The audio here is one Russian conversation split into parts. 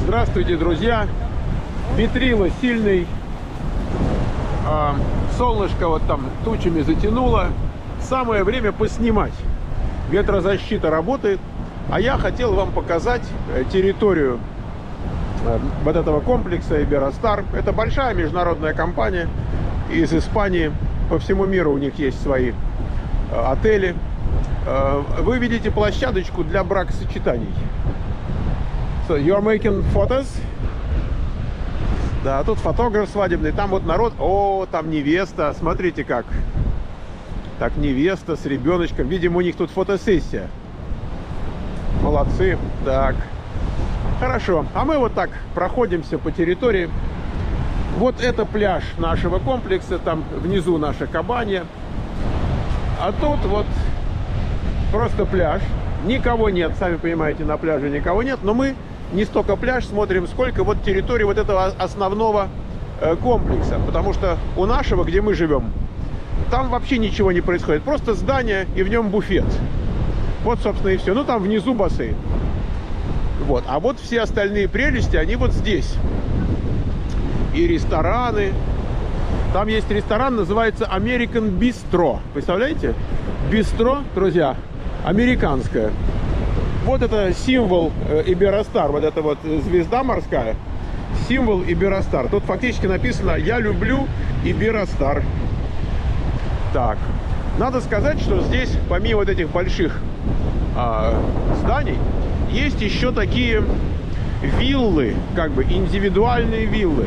Здравствуйте, друзья! Ветрило сильный, солнышко вот там тучами затянуло. Самое время поснимать. Ветрозащита работает. А я хотел вам показать территорию вот этого комплекса Iberostar. Это большая международная компания из Испании. По всему миру у них есть свои отели. Вы видите площадочку для бракосочетаний. So, you're making photos? Да, тут фотограф свадебный, там вот народ. О, там невеста, смотрите как. Так, невеста с ребеночком. Видимо, у них тут фотосессия. Молодцы. Так, хорошо. А мы вот так проходимся по территории. Вот это пляж нашего комплекса. Там внизу наша кабанья. А тут вот просто пляж. Никого нет, сами понимаете, на пляже никого нет. Но мы не столько пляж смотрим, сколько вот территорию вот этого основного комплекса. Потому что у нашего, где мы живем, там вообще ничего не происходит. Просто здание и в нем буфет. Вот, собственно, и все. Ну, там внизу бассейн. Вот. А вот все остальные прелести, они вот здесь. И рестораны. Там есть ресторан, называется American Bistro. Представляете? Бистро, друзья, американское. Вот это символ Iberostar. Вот эта вот звезда морская. Символ Iberostar. Тут фактически написано «Я люблю Iberostar». Так. Надо сказать, что здесь, помимо вот этих больших зданий, есть еще такие виллы, как бы индивидуальные виллы,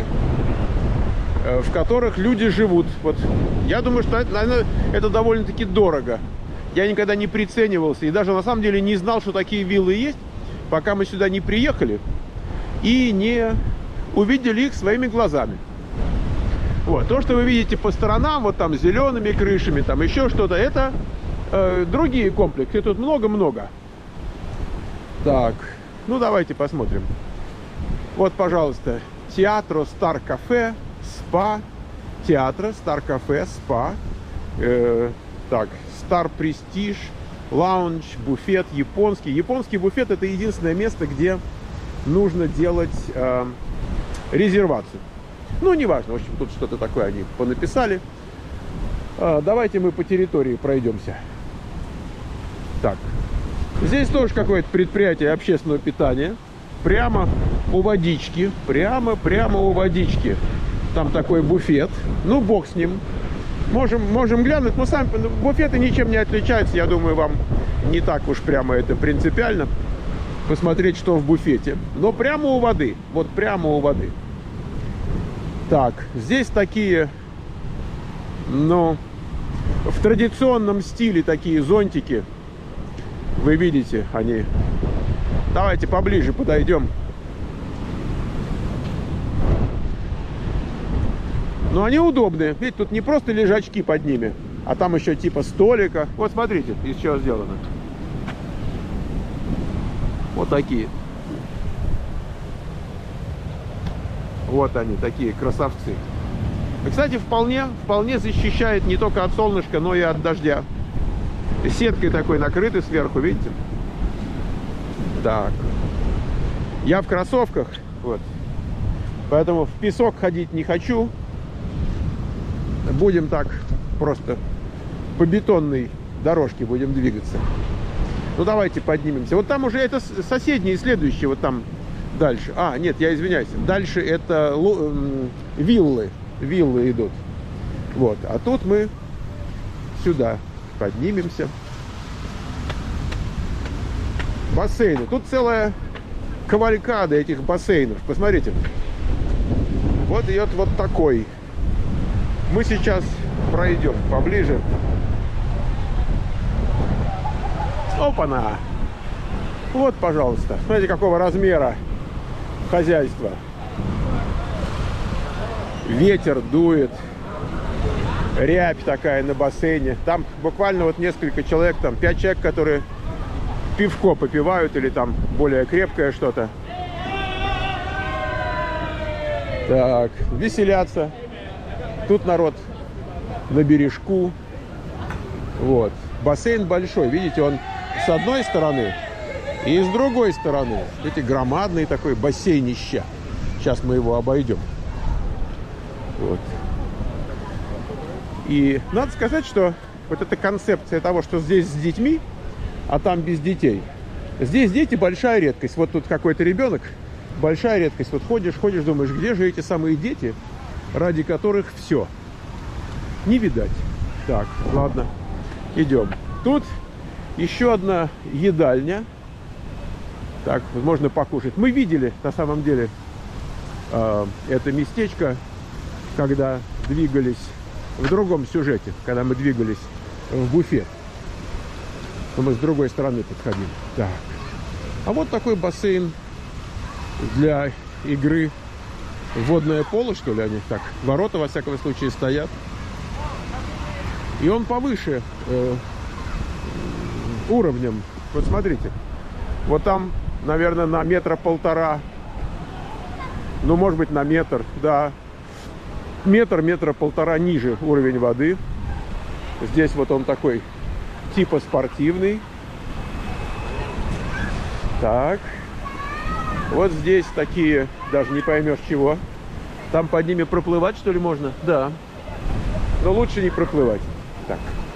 в которых люди живут. Вот. Я думаю, что это довольно-таки дорого. Я никогда не приценивался и даже на самом деле не знал, что такие виллы есть, пока мы сюда не приехали и не увидели их своими глазами. Вот. То, что вы видите по сторонам, вот там с зелеными крышами, там еще что-то, это другие комплексы. Тут много-много. Так, ну давайте посмотрим. Вот, пожалуйста, Театро Стар Кафе, спа. Театро Стар Кафе, спа. Так, Стар Престиж, лаунж, буфет, японский. Японский буфет — это единственное место, где нужно делать резервацию. Ну, неважно, в общем, тут что-то такое они понаписали. Давайте мы по территории пройдемся. Так, здесь тоже какое-то предприятие общественного питания. Прямо у водички, прямо у водички. Там такой буфет. Ну, бог с ним. Можем глянуть, но сами буфеты ничем не отличаются. Я думаю, вам не так уж прямо это принципиально посмотреть, что в буфете. Но прямо у воды. Вот прямо у воды. Так, здесь такие, ну, в традиционном стиле такие зонтики. Вы видите, они. Давайте поближе подойдем. Но они удобные. Видите, тут не просто лежачки под ними, а там еще типа столика. Вот смотрите, из чего сделано. Вот такие. Вот они, такие красавцы. И, кстати, вполне защищает не только от солнышка, но и от дождя. Сеткой такой накрыты сверху, видите? Так. Я в кроссовках, вот. Поэтому в песок ходить не хочу. Будем так просто по бетонной дорожке будем двигаться. Ну, давайте поднимемся. Вот там уже это соседние, следующие, вот там дальше. А, нет, я извиняюсь. Дальше это виллы. Виллы идут. Вот. А тут мы сюда поднимемся. Бассейны. Тут целая кавалькада этих бассейнов. Посмотрите. Вот идет вот такой. Мы сейчас пройдем поближе. Опа-на! Вот, пожалуйста. Смотрите, какого размера хозяйство. Ветер дует. Рябь такая на бассейне. Там буквально вот несколько человек, там 5 человек, которые пивко попивают или там более крепкое что-то. Так, веселятся. Тут народ на бережку. Вот. Бассейн большой. Видите, он с одной стороны И с другой стороны, видите, громадный такой бассейнище. Сейчас мы его обойдем. Вот. И надо сказать, что вот эта концепция того, что здесь с детьми, а там без детей. Здесь дети большая редкость. Вот тут какой-то ребенок, большая редкость. Вот ходишь, думаешь, где же эти самые дети, ради которых все. Не видать. Так, ладно, идем. Тут еще одна едальня. Так, можно покушать. Мы видели, на самом деле, это местечко, когда двигались в другом сюжете, когда мы двигались в буфет. Но мы с другой стороны подходили. Так. А вот такой бассейн для игры в водное поло, что ли, они так. Ворота, во всяком случае, стоят. И он повыше уровнем. Вот смотрите. Вот там, наверное, на метра полтора. Ну, может быть, на метр, да. Метра полтора ниже уровень воды. Здесь вот он такой типа спортивный. Так. Вот здесь такие, даже не поймешь чего. Там под ними проплывать, что ли, можно? Да. Но лучше не проплывать. Так.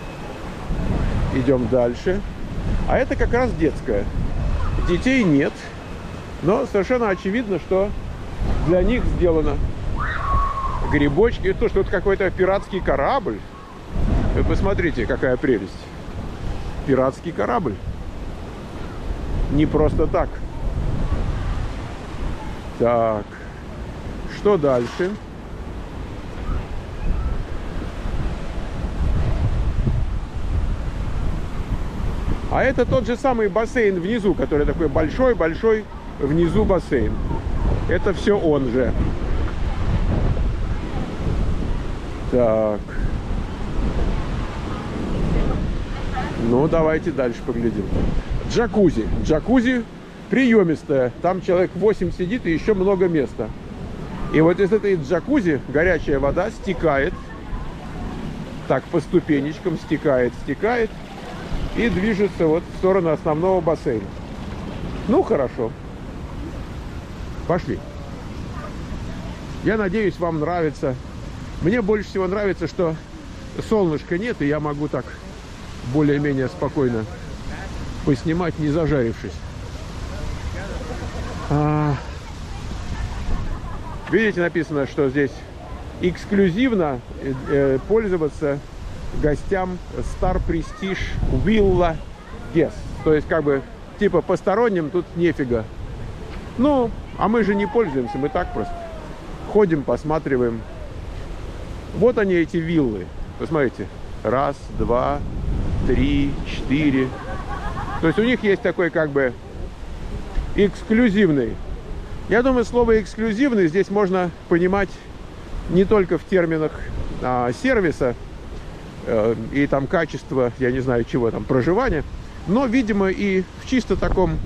Идем дальше. А это как раз детская. Детей нет. Но совершенно очевидно, что для них сделано. Грибочки. То, что это какой-то пиратский корабль. Вы посмотрите, какая прелесть. Пиратский корабль. Не просто так. Так. Что дальше? А это тот же самый бассейн внизу, который такой большой-большой внизу бассейн. Это все он же. Так. Ну, давайте дальше поглядим. Джакузи. Джакузи приемистая. Там человек 8 сидит и еще много места. И вот из этой джакузи горячая вода стекает. Так, по ступенечкам стекает. И движется вот в сторону основного бассейна. Ну, хорошо. Пошли. Я надеюсь, вам нравится. Мне больше всего нравится, что солнышка нет, и я могу так более-менее спокойно поснимать, не зажарившись. Видите, написано, что здесь эксклюзивно пользоваться гостям Star Prestige Villa Guest. То есть, как бы, типа, посторонним тут нефига. Ну, а мы же не пользуемся, мы так просто ходим, посматриваем. Вот они, эти виллы. Посмотрите. 1, 2, 3, 4. То есть у них есть такой, как бы, эксклюзивный. Я думаю, слово эксклюзивный здесь можно понимать не только в терминах сервиса и там качества, я не знаю чего там, проживания, но, видимо, и в чисто таком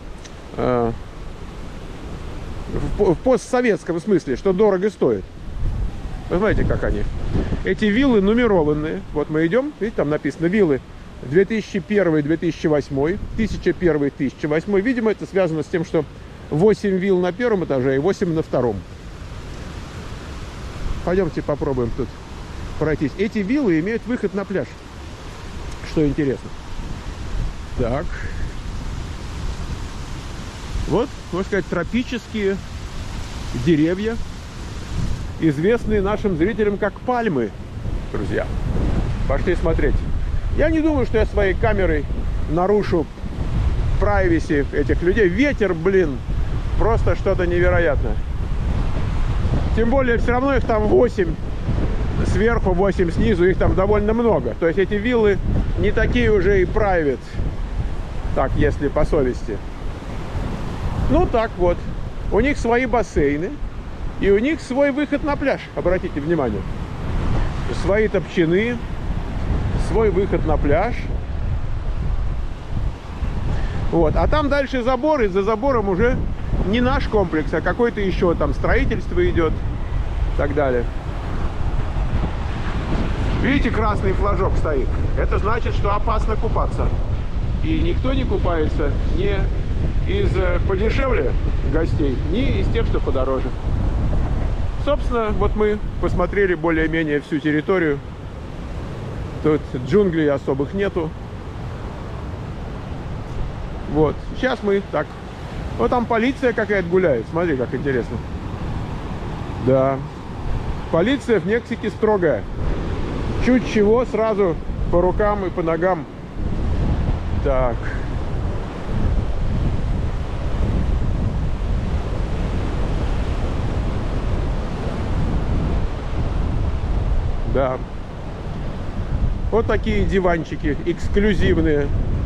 в постсоветском смысле, что дорого стоит. Вы знаете, как они. Эти виллы нумерованные. Вот мы идем, видите, там написано виллы 2001-2008, 1001-1008. Видимо, это связано с тем, что 8 вилл на первом этаже и 8 на втором. Пойдемте попробуем тут пройтись. Эти виллы имеют выход на пляж. Что интересно. Так. Вот, можно сказать, тропические деревья, известные нашим зрителям как пальмы, друзья. Пошли смотреть. Я не думаю, что я своей камерой нарушу прайвеси этих людей. Ветер, блин, просто что-то невероятное. Тем более, все равно их там 8 сверху, 8 снизу, их там довольно много. То есть эти виллы не такие уже и private, так, если по совести. Ну, так вот. У них свои бассейны, и у них свой выход на пляж. Обратите внимание. Свои топчаны, свой выход на пляж. Вот. А там дальше забор, и за забором уже не наш комплекс, а какой-то еще там строительство идет и так далее. Видите, красный флажок стоит. Это значит, что опасно купаться. И никто не купается ни из подешевле гостей, ни из тех, что подороже. Собственно, вот мы посмотрели более-менее всю территорию. Тут джунглей особых нету. Вот, сейчас мы так. Вот там полиция какая-то гуляет. Смотри, как интересно. Да. Полиция в Мексике строгая. Чуть чего, сразу по рукам и по ногам. Так. Да. Вот такие диванчики эксклюзивные.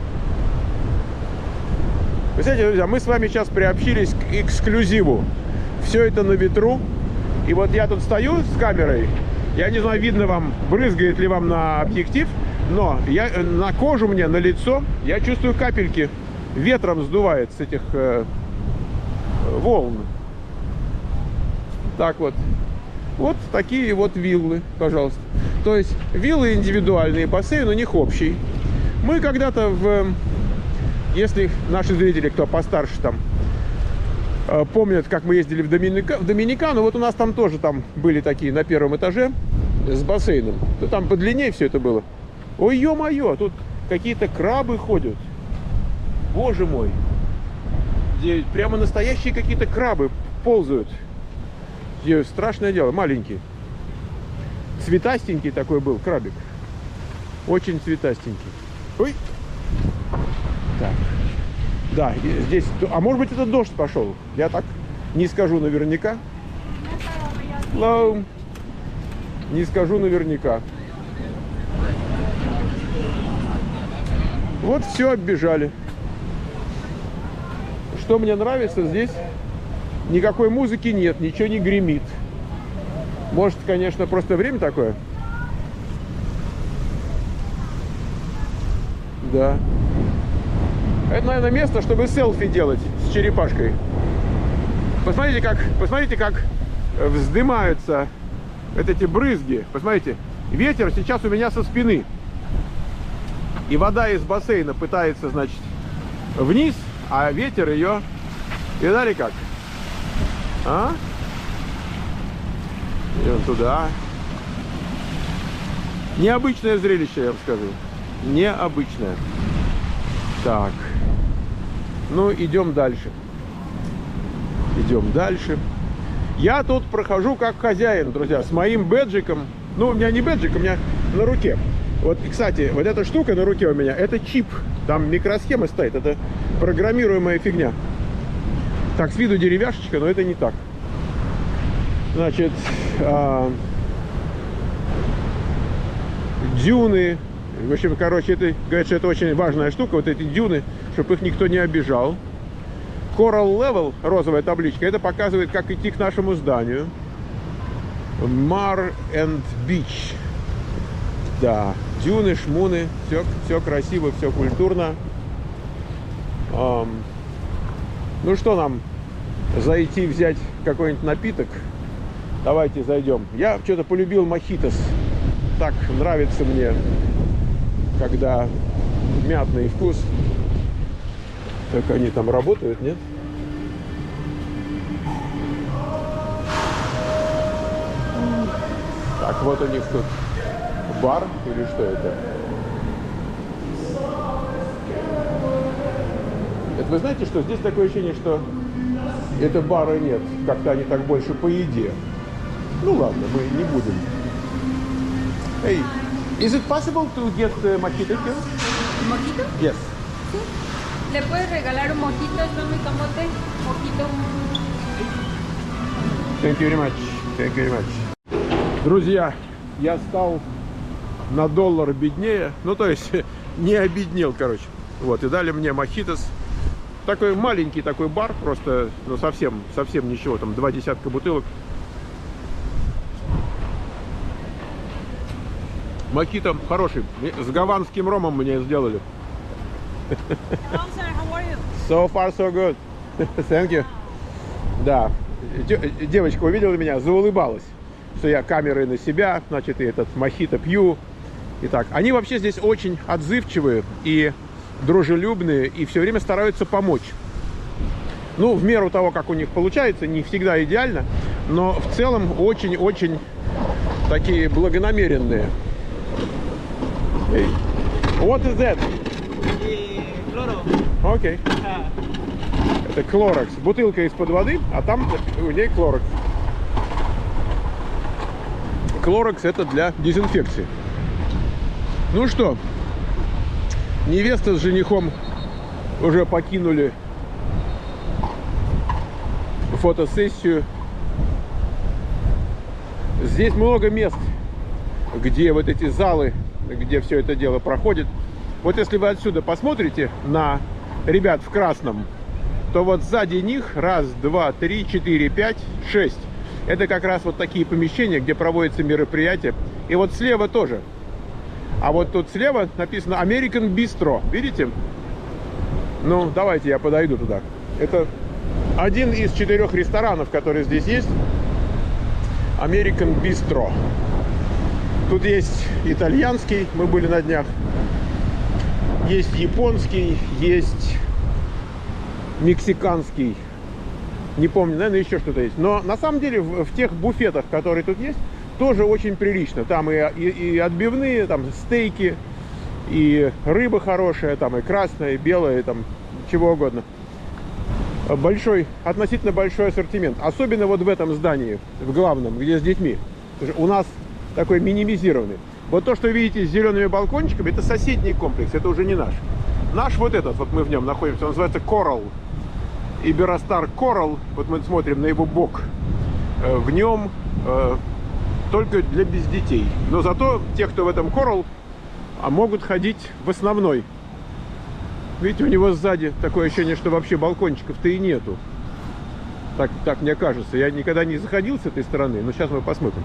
Вы знаете, друзья, мы с вами сейчас приобщились к эксклюзиву. Все это на ветру. И вот я тут стою с камерой. Я не знаю, видно вам, брызгает ли вам на объектив, но я, на кожу мне, на лицо, я чувствую капельки. Ветром сдувает с этих волн. Так вот. Вот такие вот виллы, пожалуйста. То есть виллы индивидуальные, бассейн у них общий. Мы когда-то если наши зрители, кто постарше там, помнят, как мы ездили в Доминикану, вот у нас там тоже там были такие на первом этаже с бассейном. То там подлиннее все это было. Ой, ё-моё, тут какие-то крабы ходят. Боже мой. Здесь прямо настоящие какие-то крабы ползают. Здесь страшное дело, маленький. Цветастенький такой был крабик. Очень цветастенький. Ой. Так. Да, здесь... А может быть, это дождь пошел? Я так не скажу наверняка. Hello. Не скажу наверняка. Вот все оббежали. Что мне нравится здесь? Никакой музыки нет, ничего не гремит. Может, конечно, просто время такое. Да. Это, наверное, место, чтобы селфи делать с черепашкой. Посмотрите, как вздымаются вот эти брызги. Посмотрите, ветер сейчас у меня со спины. И вода из бассейна пытается, значит, вниз, а ветер ее... Видали как? А? Идем туда. Необычное зрелище, я вам скажу. Необычное. Так. Ну, идем дальше. Идем дальше. Я тут прохожу как хозяин, друзья, с моим бэджиком. Ну, у меня не бэджик, у меня на руке. Вот, кстати, вот эта штука на руке у меня, это чип. Там микросхема стоит, это программируемая фигня. Так, с виду деревяшечка, но это не так. Значит, дюны. В общем, короче, это, говорят, что это очень важная штука, вот эти дюны, чтобы их никто не обижал. Coral Level, розовая табличка, это показывает, как идти к нашему зданию. Mar and Beach. Да, дюны, шмуны, все красиво, все культурно. Ну что нам, зайти взять какой-нибудь напиток? Давайте зайдем. Я что-то полюбил мохитос. Так нравится мне, когда мятный вкус. Так они там работают, нет? Так, вот у них тут бар или что это? Это вы знаете, что здесь такое ощущение, что это бара нет. Как-то они так больше по еде. Ну ладно, мы не будем. Hey, is it possible to get mojito here? ¿Mojito? Yes. Sí. ¿Le puedes regalar un mojito, tome camote? Mojito. Thank you very much. Thank you very much. Друзья, я стал на $1 беднее. Ну, то есть, не обеднел, короче. Вот, и дали мне мохитос. Такой маленький такой бар, просто, ну, совсем ничего. Там 2 десятка бутылок. Мохито хороший. С гаванским ромом мне сделали. Hello, sir. How are you? So far, so good. Thank you. Да. Девочка увидела меня, заулыбалась, что я камерой на себя, значит, и этот мохито пью. Итак, они вообще здесь очень отзывчивые. И дружелюбные и все время стараются помочь. Ну, в меру того, как у них получается, не всегда идеально, но в целом очень-очень такие благонамеренные. Hey, what is that? Окей. Это Clorox. Бутылка из-под воды, а там у ней Clorox. Clorox это для дезинфекции. Ну что, невеста с женихом уже покинули фотосессию. Здесь много мест, где вот эти залы, где все это дело проходит. Вот если вы отсюда посмотрите на ребят в красном, то вот сзади них 1, 2, 3, 4, 5, 6. Это как раз вот такие помещения, где проводятся мероприятия. И вот слева тоже. А вот тут слева написано American Bistro. Видите? Ну, давайте я подойду туда. Это один из 4 ресторанов, которые здесь есть. American Bistro. Тут есть итальянский, мы были на днях. Есть японский, есть мексиканский. Не помню, наверное, еще что-то есть. Но на самом деле в тех буфетах, которые тут есть, тоже очень прилично. Там и отбивные, там стейки, и рыба хорошая, там и красная, и белая, и там чего угодно. Относительно большой ассортимент. Особенно вот в этом здании, в главном, где с детьми. У нас такой минимизированный. Вот то, что видите с зелеными балкончиками, это соседний комплекс, это уже не наш. Наш вот этот, вот мы в нем находимся, он называется Coral. Iberostar Coral, вот мы смотрим на его бок. В нем только для без детей. Но зато те, кто в этом Coral, могут ходить в основной. Видите, у него сзади такое ощущение, что вообще балкончиков-то и нету. Так мне кажется. Я никогда не заходил с этой стороны, но сейчас мы посмотрим.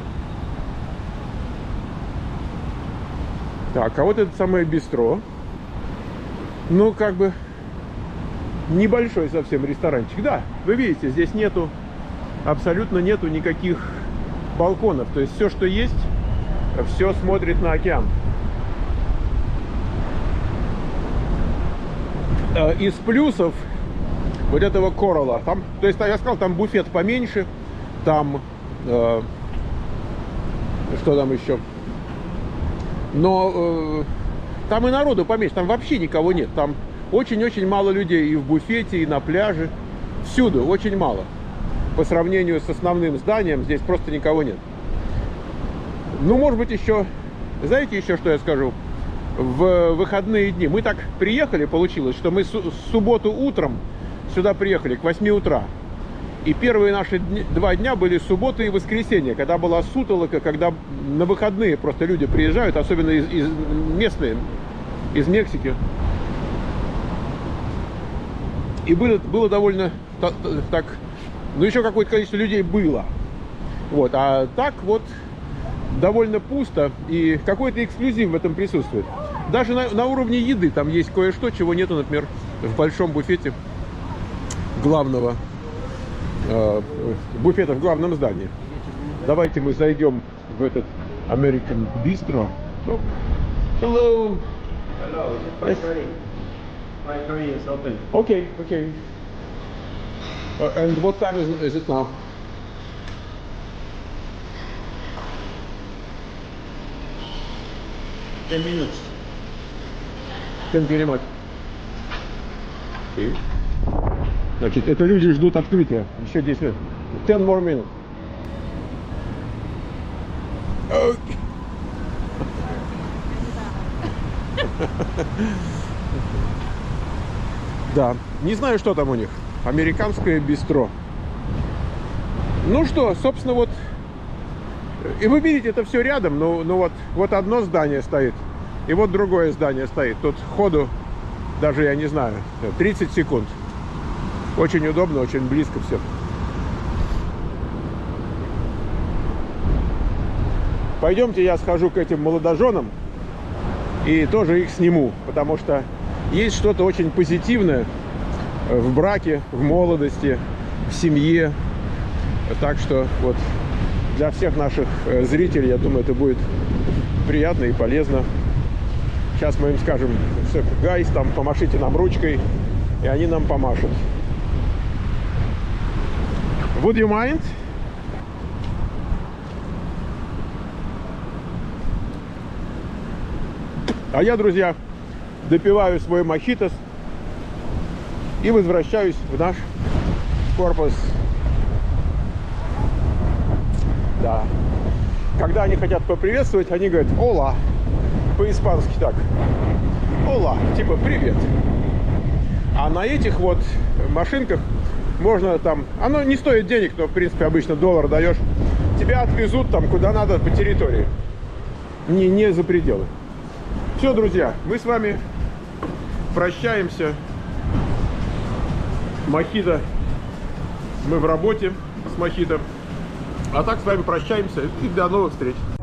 Так, а вот это самое бистро. Ну, как бы небольшой совсем ресторанчик. Да, вы видите, здесь абсолютно нету никаких балконов. То есть все, что есть, все смотрит на океан. Из плюсов вот этого Коралла, там, то есть я сказал, там буфет поменьше, там что там еще, но там и народу поменьше, там вообще никого нет, там очень-очень мало людей и в буфете, и на пляже, всюду очень мало. По сравнению с основным зданием здесь просто никого нет. Ну, может быть, еще, знаете, еще что я скажу? В выходные дни мы так приехали, получилось, что мы в субботу утром сюда приехали к 8 утра. И первые наши 2 дня были суббота и воскресенье, когда была сутолока, когда на выходные просто люди приезжают, особенно местные, из Мексики. И было довольно так, ну еще какое-то количество людей было. Вот, а так вот довольно пусто, и какой-то эксклюзив в этом присутствует. Даже на уровне еды там есть кое-что, чего нету, например, в большом буфете главного буфета в главном здании. Давайте мы зайдем в этот American Bistro. Oh. Hello. Hello. Yes. My curry is open. Okay, okay. And what time is it now? $10 minutes. Thank you very much. Okay. Значит, это люди ждут открытия. Еще 10 минут. 10 more minutes. Да, не знаю, что там у них. Американское бистро. Ну что, собственно, вот. И вы видите, это все рядом. Ну вот одно здание стоит. И вот другое здание стоит. Тут ходу даже, я не знаю, 30 секунд. Очень удобно, очень близко все. Пойдемте, я схожу к этим молодоженам и тоже их сниму, потому что есть что-то очень позитивное в браке, в молодости, в семье. Так что вот для всех наших зрителей, я думаю, это будет приятно и полезно. Сейчас Сейчас мы им скажем, что гайс, там, помашите нам ручкой, и они нам помашут. Would you mind? А я, друзья, допиваю свой мохитос и возвращаюсь в наш корпус. Да. Когда они хотят поприветствовать, они говорят «Ола». По-испански так. «Ола», типа «привет». А на этих вот машинках можно там... Оно не стоит денег, но, в принципе, обычно $1 даешь. Тебя отвезут там, куда надо, по территории. Не за пределы. Все, друзья, мы с вами прощаемся. Мохито. Мы в работе с мохито. А так с вами прощаемся и до новых встреч.